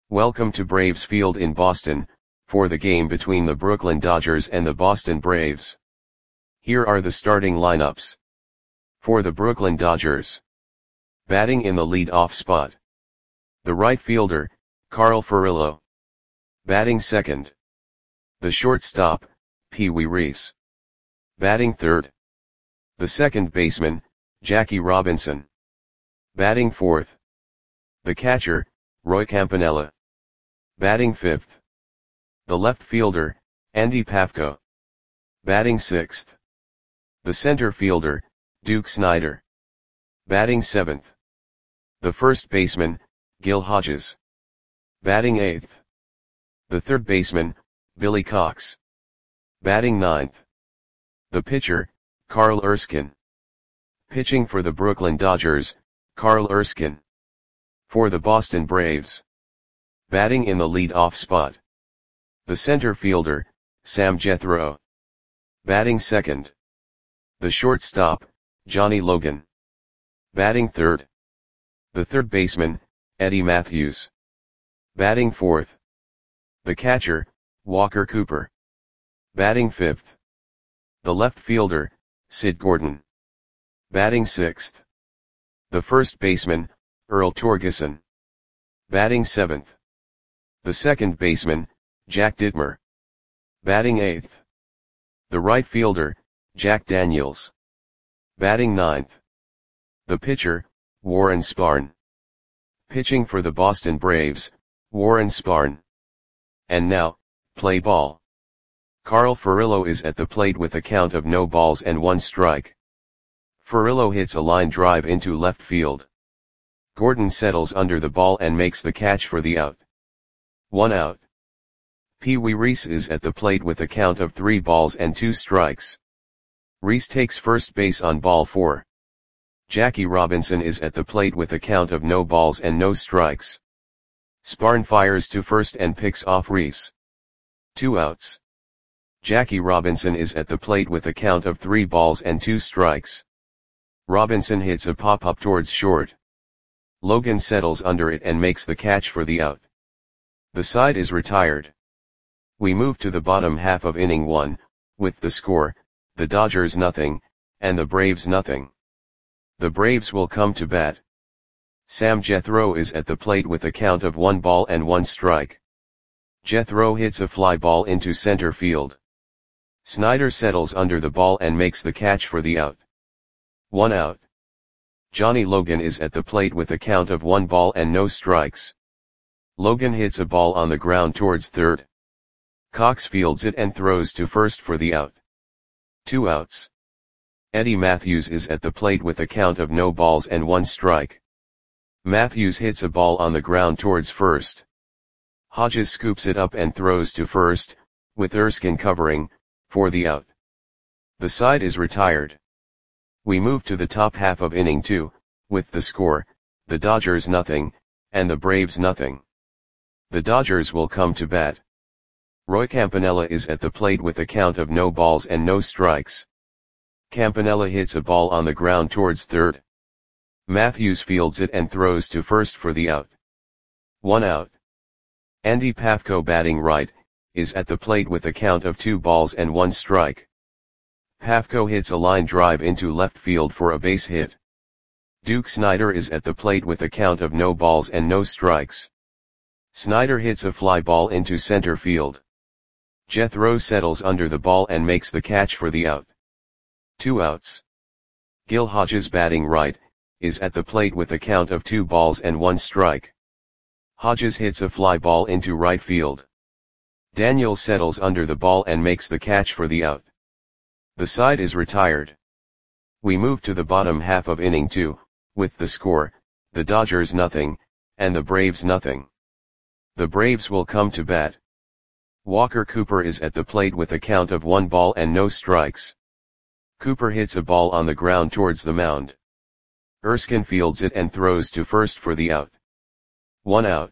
Welcome to Braves Field in Boston, for the game between the Brooklyn Dodgers and the Boston Braves. Here are the starting lineups. For the Brooklyn Dodgers. Batting in the lead-off spot. The right fielder, Carl Furillo. Batting second. The shortstop, Pee Wee Reese. Batting third. The second baseman, Jackie Robinson. Batting fourth. The catcher, Roy Campanella. Batting fifth. The left fielder, Andy Pafko. Batting sixth. The center fielder, Duke Snider. Batting seventh. The first baseman, Gil Hodges. Batting eighth. The third baseman, Billy Cox. Batting ninth. The pitcher, Carl Erskine. Pitching for the Brooklyn Dodgers, Carl Erskine. For the Boston Braves. Batting in the lead-off spot. The center fielder, Sam Jethro. Batting second. The shortstop, Johnny Logan. Batting third. The third baseman, Eddie Matthews. Batting fourth. The catcher, Walker Cooper. Batting fifth. The left fielder, Sid Gordon. Batting sixth. The first baseman, Earl Torgeson. Batting seventh. The second baseman, Jack Dittmer. Batting eighth. The right fielder, Jack Daniels. Batting ninth. The pitcher, Warren Spahn. Pitching for the Boston Braves, Warren Spahn. And now, play ball. Carl Furillo is at the plate with a count of no balls and one strike. Furillo hits a line drive into left field. Gordon settles under the ball and makes the catch for the out. 1 out. Pee Wee Reese is at the plate with a count of 3 balls and 2 strikes. Reese takes first base on ball 4. Jackie Robinson is at the plate with a count of no balls and no strikes. Spahn fires to first and picks off Reese. 2 outs. Jackie Robinson is at the plate with a count of 3 balls and 2 strikes. Robinson hits a pop-up towards short. Logan settles under it and makes the catch for the out. The side is retired. We move to the bottom half of inning 1, with the score, the Dodgers nothing, and the Braves nothing. The Braves will come to bat. Sam Jethro is at the plate with a count of 1 ball and 1 strike. Jethro hits a fly ball into center field. Snider settles under the ball and makes the catch for the out. 1 out. Johnny Logan is at the plate with a count of 1 ball and no strikes. Logan hits a ball on the ground towards third. Cox fields it and throws to first for the out. 2 outs. Eddie Matthews is at the plate with a count of no balls and 1 strike. Matthews hits a ball on the ground towards first. Hodges scoops it up and throws to first, with Erskine covering, for the out. The side is retired. We move to the top half of inning 2, with the score, the Dodgers nothing, and the Braves nothing. The Dodgers will come to bat. Roy Campanella is at the plate with a count of no balls and no strikes. Campanella hits a ball on the ground towards third. Matthews fields it and throws to first for the out. 1 out. Andy Pafko, batting right, is at the plate with a count of 2 balls and 1 strike. Pafko hits a line drive into left field for a base hit. Duke Snider is at the plate with a count of no balls and no strikes. Snider hits a fly ball into center field. Jethro settles under the ball and makes the catch for the out. 2 outs. Gil Hodges, batting right, is at the plate with a count of 2 balls and 1 strike. Hodges hits a fly ball into right field. Daniels settles under the ball and makes the catch for the out. The side is retired. We move to the bottom half of inning 2, with the score, the Dodgers nothing, and the Braves nothing. The Braves will come to bat. Walker Cooper is at the plate with a count of 1 ball and no strikes. Cooper hits a ball on the ground towards the mound. Erskine fields it and throws to first for the out. 1 out.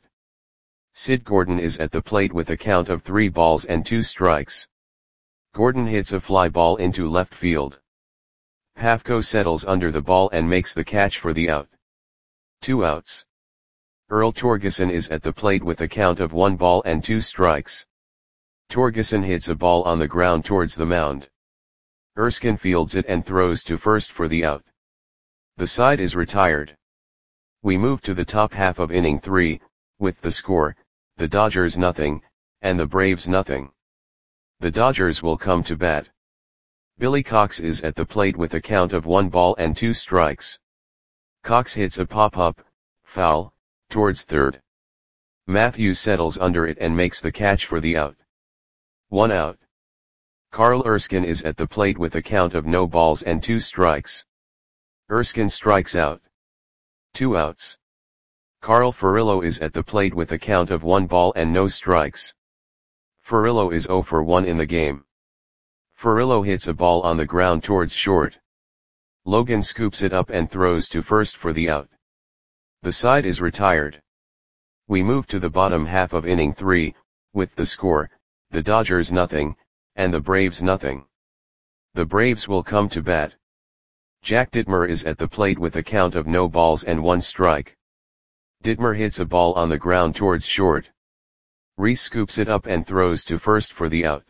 Sid Gordon is at the plate with a count of 3 balls and 2 strikes. Gordon hits a fly ball into left field. Pafko settles under the ball and makes the catch for the out. 2 outs. Earl Torgeson is at the plate with a count of 1 ball and 2 strikes. Torgeson hits a ball on the ground towards the mound. Erskine fields it and throws to first for the out. The side is retired. We move to the top half of inning 3, with the score, the Dodgers nothing, and the Braves nothing. The Dodgers will come to bat. Billy Cox is at the plate with a count of 1 ball and 2 strikes. Cox hits a pop-up, foul, towards third. Matthews settles under it and makes the catch for the out. 1 out. Carl Erskine is at the plate with a count of no balls and 2 strikes. Erskine strikes out. 2 outs. Carl Furillo is at the plate with a count of 1 ball and no strikes. Furillo is 0 for 1 in the game. Furillo hits a ball on the ground towards short. Logan scoops it up and throws to first for the out. The side is retired. We move to the bottom half of inning 3, with the score, the Dodgers nothing, and the Braves nothing. The Braves will come to bat. Jack Dittmer is at the plate with a count of no balls and 1 strike. Dittmer hits a ball on the ground towards short. Reese scoops it up and throws to first for the out.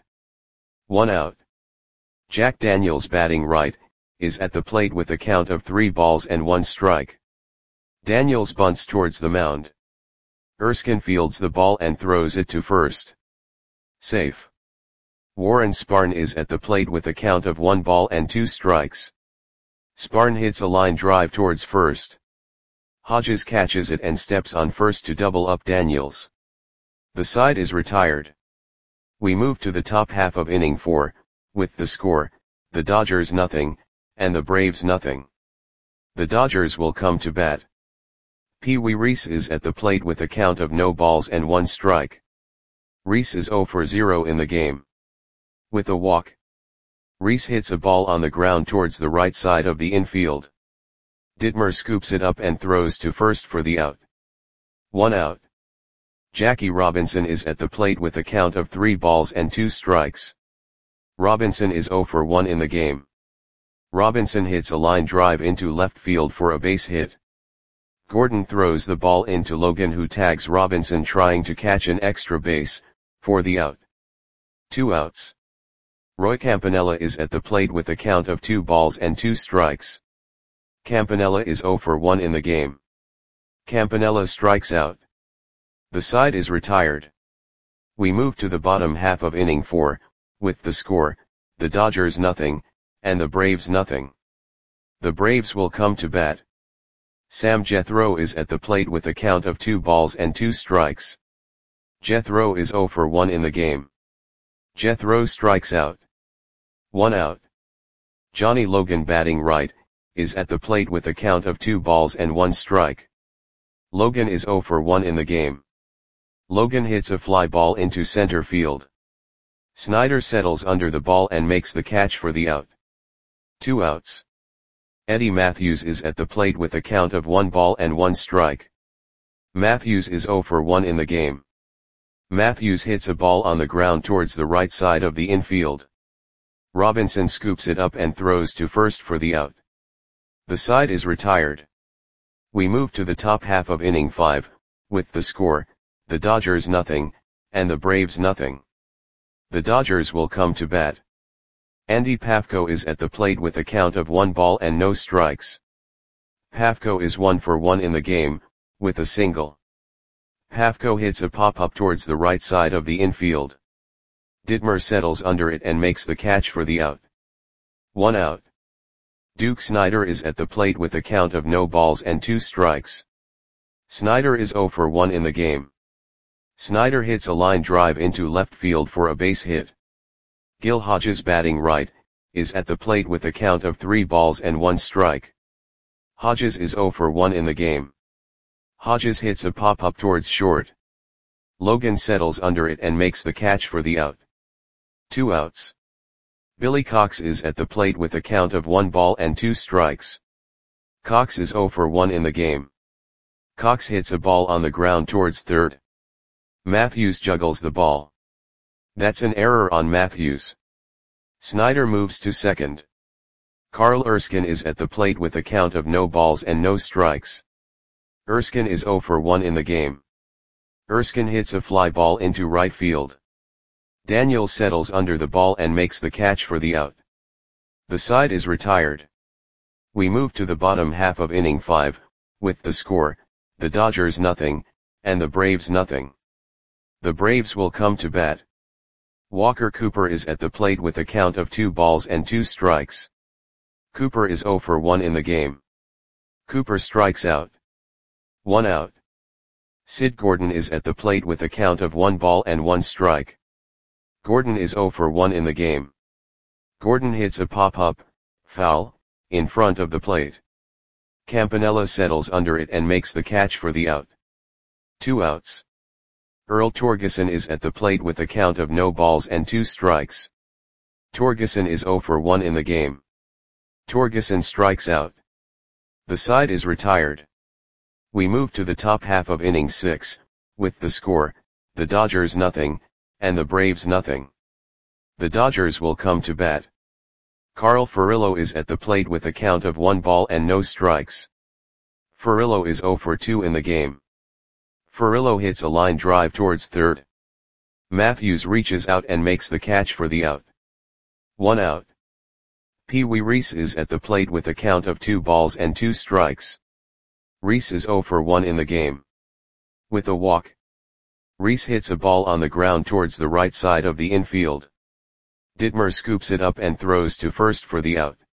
1 out. Jack Daniels, batting right, is at the plate with a count of 3 balls and 1 strike. Daniels bunts towards the mound. Erskine fields the ball and throws it to first. Safe. Warren Sparn is at the plate with a count of 1 ball and 2 strikes. Sparn hits a line drive towards first. Hodges catches it and steps on first to double up Daniels. The side is retired. We move to the top half of inning 4, with the score, the Dodgers nothing, and the Braves nothing. The Dodgers will come to bat. Pee Wee Reese is at the plate with a count of no balls and 1 strike. Reese is 0 for 0 in the game. With a walk, Reese hits a ball on the ground towards the right side of the infield. Dittmer scoops it up and throws to first for the out. 1 out. Jackie Robinson is at the plate with a count of 3 balls and 2 strikes. Robinson is 0 for 1 in the game. Robinson hits a line drive into left field for a base hit. Gordon throws the ball into Logan, who tags Robinson trying to catch an extra base, for the out. 2 outs. Roy Campanella is at the plate with a count of 2 balls and 2 strikes. Campanella is 0 for 1 in the game. Campanella strikes out. The side is retired. We move to the bottom half of inning 4, with the score, the Dodgers nothing, and the Braves nothing. The Braves will come to bat. Sam Jethro is at the plate with a count of 2 balls and 2 strikes. Jethro is 0 for 1 in the game. Jethro strikes out. 1 out. Johnny Logan, batting right, is at the plate with a count of 2 balls and 1 strike. Logan is 0 for 1 in the game. Logan hits a fly ball into center field. Snyder settles under the ball and makes the catch for the out. 2 outs. Eddie Matthews is at the plate with a count of 1 ball and 1 strike. Matthews is 0 for 1 in the game. Matthews hits a ball on the ground towards the right side of the infield. Robinson scoops it up and throws to first for the out. The side is retired. We move to the top half of inning 5, with the score, the Dodgers nothing, and the Braves nothing. The Dodgers will come to bat. Andy Pafko is at the plate with a count of 1 ball and no strikes. Pafko is 1 for 1 in the game, with a single. Pafko hits a pop-up towards the right side of the infield. Dittmer settles under it and makes the catch for the out. 1 out. Duke Snider is at the plate with a count of no balls and 2 strikes. Snider is 0 for 1 in the game. Snider hits a line drive into left field for a base hit. Gil Hodges, batting right, is at the plate with a count of 3 balls and 1 strike. Hodges is 0 for 1 in the game. Hodges hits a pop-up towards short. Logan settles under it and makes the catch for the out. 2 outs. Billy Cox is at the plate with a count of 1 ball and 2 strikes. Cox is 0 for 1 in the game. Cox hits a ball on the ground towards third. Matthews juggles the ball. That's an error on Matthews. Snyder moves to second. Carl Erskine is at the plate with a count of no balls and no strikes. Erskine is 0 for 1 in the game. Erskine hits a fly ball into right field. Daniels settles under the ball and makes the catch for the out. The side is retired. We move to the bottom half of inning 5, with the score, the Dodgers nothing, and the Braves nothing. The Braves will come to bat. Walker Cooper is at the plate with a count of 2 balls and 2 strikes. Cooper is 0 for 1 in the game. Cooper strikes out. 1 out. Sid Gordon is at the plate with a count of 1 ball and 1 strike. Gordon is 0 for 1 in the game. Gordon hits a pop-up, foul, in front of the plate. Campanella settles under it and makes the catch for the out. 2 outs. Earl Torgeson is at the plate with a count of no balls and 2 strikes. Torgeson is 0 for 1 in the game. Torgeson strikes out. The side is retired. We move to the top half of inning 6, with the score, the Dodgers nothing, and the Braves nothing. The Dodgers will come to bat. Carl Furillo is at the plate with a count of 1 ball and no strikes. Furillo is 0 for 2 in the game. Furillo hits a line drive towards third. Matthews reaches out and makes the catch for the out. 1 out. Pee Wee Reese is at the plate with a count of 2 balls and 2 strikes. Reese is 0 for 1 in the game. With a walk. Reese hits a ball on the ground towards the right side of the infield. Ditmer scoops it up and throws to first for the out.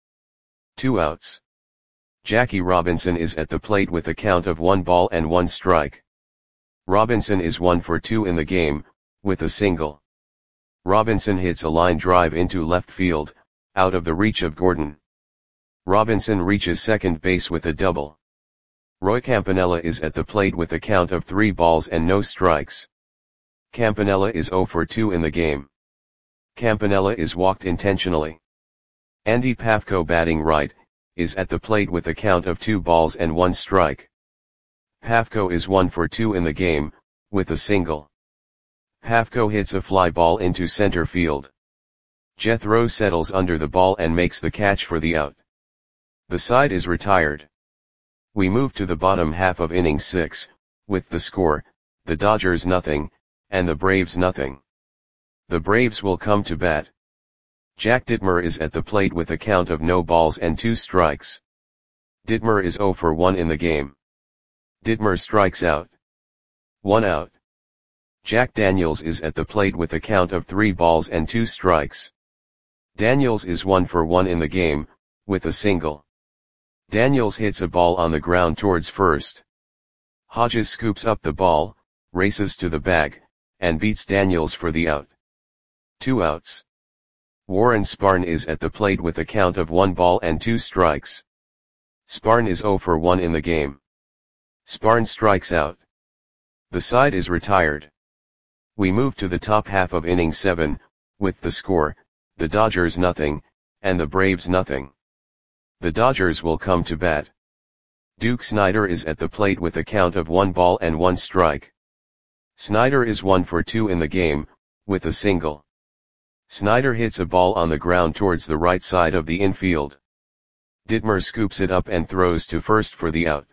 2 outs. Jackie Robinson is at the plate with a count of 1 ball and 1 strike. Robinson is 1 for 2 in the game, with a single. Robinson hits a line drive into left field, out of the reach of Gordon. Robinson reaches second base with a double. Roy Campanella is at the plate with a count of 3 balls and no strikes. Campanella is 0 for 2 in the game. Campanella is walked intentionally. Andy Pafko, batting right, is at the plate with a count of 2 balls and 1 strike. Pafko is 1 for 2 in the game, with a single. Pafko hits a fly ball into center field. Jethro settles under the ball and makes the catch for the out. The side is retired. We move to the bottom half of inning 6, with the score, the Dodgers nothing, and the Braves nothing. The Braves will come to bat. Jack Ditmer is at the plate with a count of no balls and 2 strikes. Ditmer is 0 for 1 in the game. Ditmer strikes out. 1 out. Jack Daniels is at the plate with a count of 3 balls and 2 strikes. Daniels is 1 for 1 in the game, with a single. Daniels hits a ball on the ground towards first. Hodges scoops up the ball, races to the bag, and beats Daniels for the out. 2 outs. Warren Spahn is at the plate with a count of 1 ball and 2 strikes. Spahn is 0 for 1 in the game. Spahn strikes out. The side is retired. We move to the top half of inning 7, with the score, the Dodgers nothing, and the Braves nothing. The Dodgers will come to bat. Duke Snider is at the plate with a count of 1 ball and 1 strike. Snider is 1 for 2 in the game, with a single. Snider hits a ball on the ground towards the right side of the infield. Ditmer scoops it up and throws to first for the out.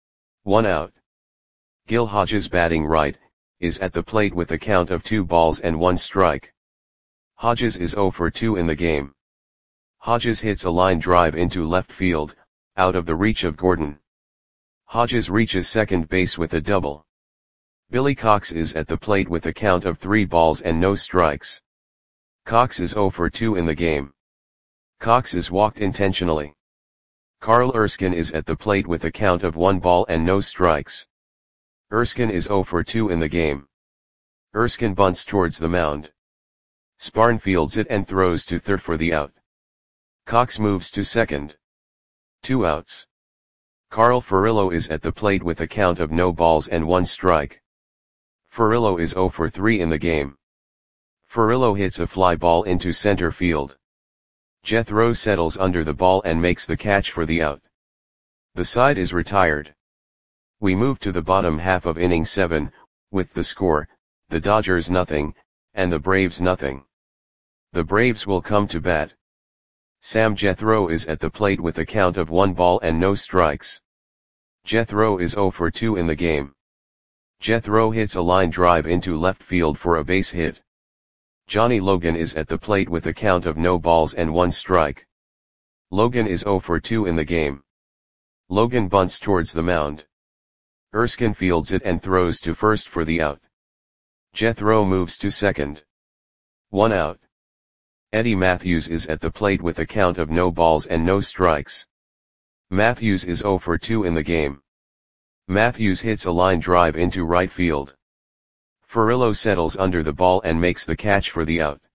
1 out. Gil Hodges, batting right, is at the plate with a count of 2 balls and 1 strike. Hodges is 0 for 2 in the game. Hodges hits a line drive into left field, out of the reach of Gordon. Hodges reaches second base with a double. Billy Cox is at the plate with a count of 3 balls and no strikes. Cox is 0 for 2 in the game. Cox is walked intentionally. Carl Erskine is at the plate with a count of 1 ball and no strikes. Erskine is 0 for 2 in the game. Erskine bunts towards the mound. Spahn fields it and throws to third for the out. Cox moves to second. 2 outs. Carl Furillo is at the plate with a count of no balls and 1 strike. Furillo is 0 for 3 in the game. Furillo hits a fly ball into center field. Jethro settles under the ball and makes the catch for the out. The side is retired. We move to the bottom half of inning 7, with the score, the Dodgers nothing, and the Braves nothing. The Braves will come to bat. Sam Jethro is at the plate with a count of 1 ball and no strikes. Jethro is 0 for 2 in the game. Jethro hits a line drive into left field for a base hit. Johnny Logan is at the plate with a count of no balls and 1 strike. Logan is 0 for 2 in the game. Logan bunts towards the mound. Erskine fields it and throws to first for the out. Jethro moves to second. 1 out. Eddie Matthews is at the plate with a count of no balls and no strikes. Matthews is 0 for 2 in the game. Matthews hits a line drive into right field. Furillo settles under the ball and makes the catch for the out.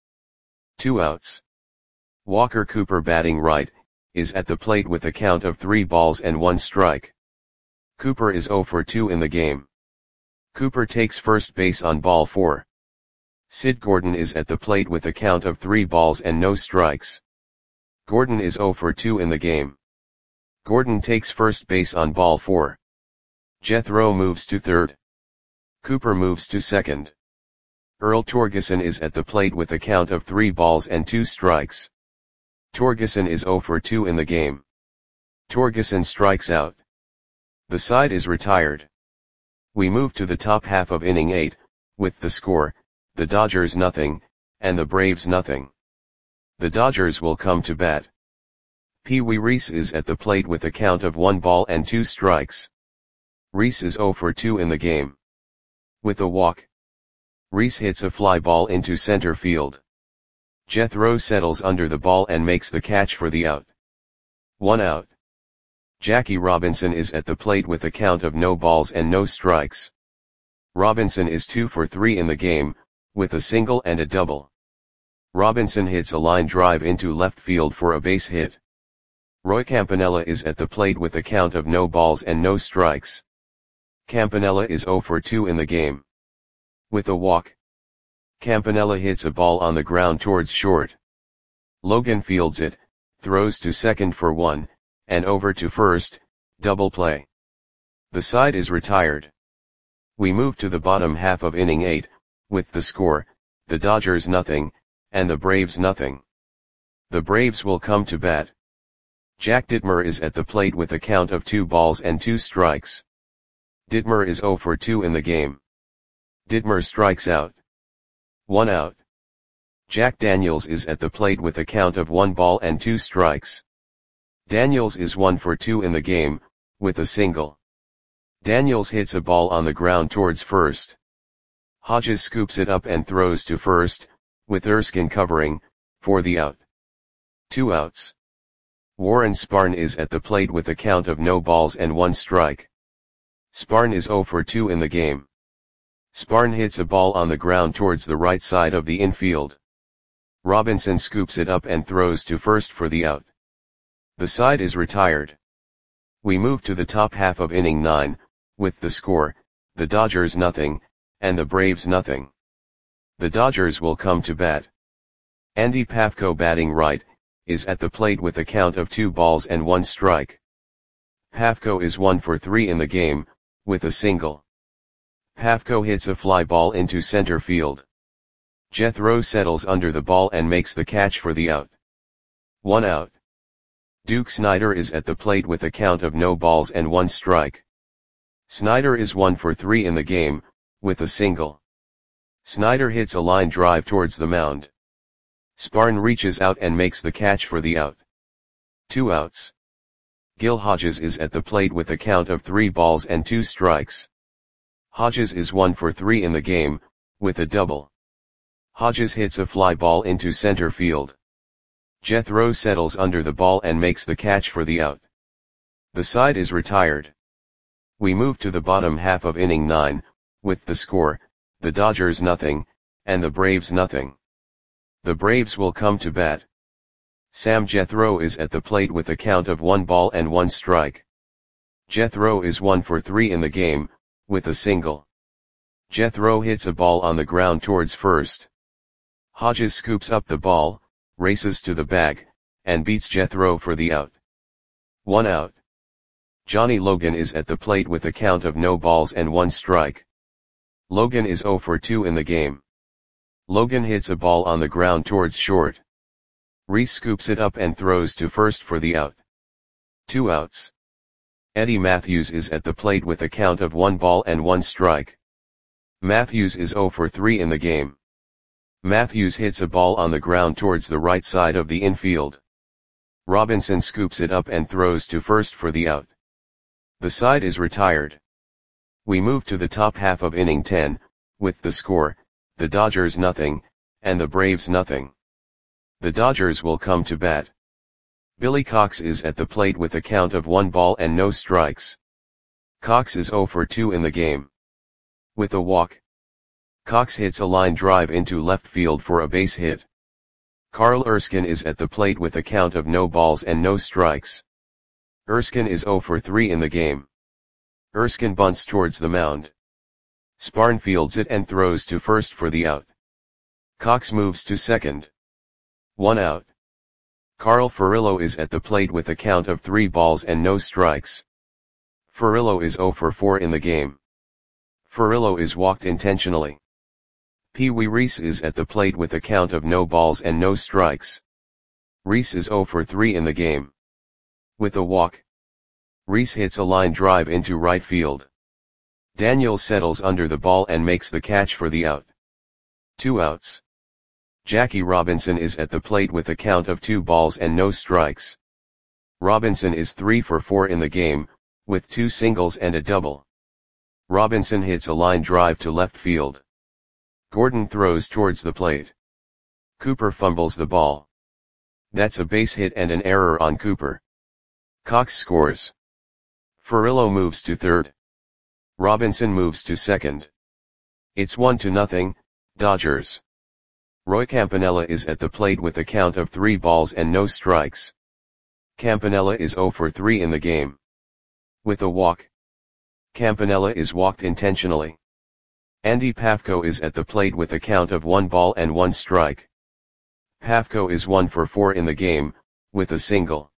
2 outs. Walker Cooper, batting right, is at the plate with a count of 3 balls and 1 strike. Cooper is 0 for 2 in the game. Cooper takes first base on ball 4. Sid Gordon is at the plate with a count of 3 balls and no strikes. Gordon is 0 for 2 in the game. Gordon takes first base on ball 4. Jethro moves to third. Cooper moves to second. Earl Torgeson is at the plate with a count of 3 balls and 2 strikes. Torgeson is 0 for 2 in the game. Torgeson strikes out. The side is retired. We move to the top half of inning 8, with the score, the Dodgers nothing, and the Braves nothing. The Dodgers will come to bat. Pee Wee Reese is at the plate with a count of 1 ball and 2 strikes. Reese is 0 for 2 in the game. With a walk, Reese hits a fly ball into center field. Jethro settles under the ball and makes the catch for the out. 1 out. Jackie Robinson is at the plate with a count of no balls and no strikes. Robinson is 2 for 3 in the game, with a single and a double. Robinson hits a line drive into left field for a base hit. Roy Campanella is at the plate with a count of no balls and no strikes. Campanella is 0 for 2 in the game. With a walk, Campanella hits a ball on the ground towards short. Logan fields it, throws to second for 1, and over to first, double play. The side is retired. We move to the bottom half of inning 8, with the score, the Dodgers nothing, and the Braves nothing. The Braves will come to bat. Jack Dittmer is at the plate with a count of 2 balls and 2 strikes. Dittmer is 0 for 2 in the game. Dittmer strikes out. 1 out. Jack Daniels is at the plate with a count of 1 ball and 2 strikes. Daniels is 1 for 2 in the game, with a single. Daniels hits a ball on the ground towards first. Hodges scoops it up and throws to first, with Erskine covering, for the out. 2 outs. Warren Spahn is at the plate with a count of no balls and 1 strike. Spahn is 0 for 2 in the game. Spahn hits a ball on the ground towards the right side of the infield. Robinson scoops it up and throws to first for the out. The side is retired. We move to the top half of inning 9, with the score, the Dodgers nothing, and the Braves nothing. The Dodgers will come to bat. Andy Pafko, batting right, is at the plate with a count of 2 balls and 1 strike. Pafko is 1 for 3 in the game, with a single. Pafko hits a fly ball into center field. Jethro settles under the ball and makes the catch for the out. 1 out. Duke Snider is at the plate with a count of no balls and 1 strike. Snider is 1 for 3 in the game, with a single. Snider hits a line drive towards the mound. Spahn reaches out and makes the catch for the out. 2 outs. Gil Hodges is at the plate with a count of 3 balls and 2 strikes. Hodges is 1 for 3 in the game, with a double. Hodges hits a fly ball into center field. Jethro settles under the ball and makes the catch for the out. The side is retired. We move to the bottom half of inning 9, with the score, the Dodgers nothing, and the Braves nothing. The Braves will come to bat. Sam Jethro is at the plate with a count of 1 ball and 1 strike. Jethro is 1 for 3 in the game, with a single. Jethro hits a ball on the ground towards first. Hodges scoops up the ball, races to the bag, and beats Jethro for the out. 1 out. Johnny Logan is at the plate with a count of no balls and 1 strike. Logan is 0 for 2 in the game. Logan hits a ball on the ground towards short. Reese scoops it up and throws to first for the out. 2 outs. Eddie Mathews is at the plate with a count of 1 ball and 1 strike. Mathews is 0 for 3 in the game. Mathews hits a ball on the ground towards the right side of the infield. Robinson scoops it up and throws to first for the out. The side is retired. We move to the top half of inning 10, with the score, the Dodgers nothing, and the Braves nothing. The Dodgers will come to bat. Billy Cox is at the plate with a count of 1 ball and no strikes. Cox is 0 for 2 in the game. With a walk, Cox hits a line drive into left field for a base hit. Carl Erskine is at the plate with a count of no balls and no strikes. Erskine is 0 for 3 in the game. Erskine bunts towards the mound. Sparn fields it and throws to first for the out. Cox moves to second. 1 out. Carl Furillo is at the plate with a count of 3 balls and no strikes. Furillo is 0 for 4 in the game. Furillo is walked intentionally. Pee Wee Reese is at the plate with a count of no balls and no strikes. Reese is 0 for 3 in the game. With a walk, Reese hits a line drive into right field. Daniels settles under the ball and makes the catch for the out. 2 outs. Jackie Robinson is at the plate with a count of 2 balls and no strikes. Robinson is 3 for 4 in the game, with 2 singles and a double. Robinson hits a line drive to left field. Gordon throws towards the plate. Cooper fumbles the ball. That's a base hit and an error on Cooper. Cox scores. Furillo moves to third. Robinson moves to second. It's 1-0, Dodgers. Roy Campanella is at the plate with a count of 3 balls and no strikes. Campanella is 0 for 3 in the game. With a walk, Campanella is walked intentionally. Andy Pafko is at the plate with a count of 1 ball and 1 strike. Pafko is 1 for 4 in the game, with a single.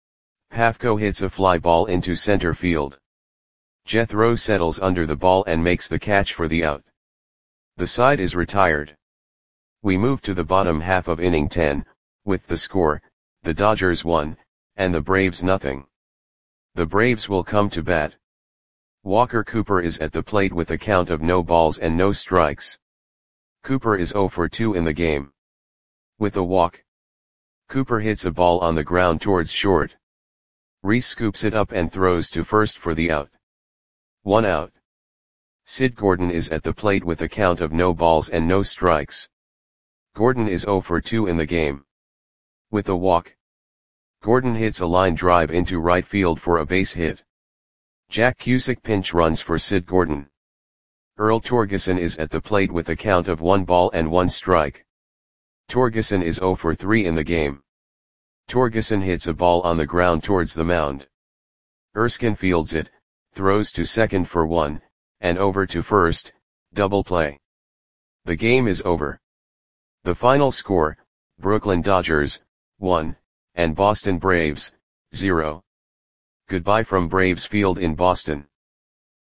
Pafko hits a fly ball into center field. Jethro settles under the ball and makes the catch for the out. The side is retired. We move to the bottom half of inning 10, with the score, the Dodgers 1, and the Braves nothing. The Braves will come to bat. Walker Cooper is at the plate with a count of no balls and no strikes. Cooper is 0 for 2 in the game. With a walk, Cooper hits a ball on the ground towards short. Reese scoops it up and throws to first for the out. 1 out. Sid Gordon is at the plate with a count of no balls and no strikes. Gordon is 0 for 2 in the game. With a walk, Gordon hits a line drive into right field for a base hit. Jack Cusick pinch runs for Sid Gordon. Earl Torgeson is at the plate with a count of 1 ball and 1 strike. Torgeson is 0 for 3 in the game. Torgeson hits a ball on the ground towards the mound. Erskine fields it, throws to second for 1, and over to first, double play. The game is over. The final score, Brooklyn Dodgers, 1, and Boston Braves, 0. Goodbye from Braves Field in Boston.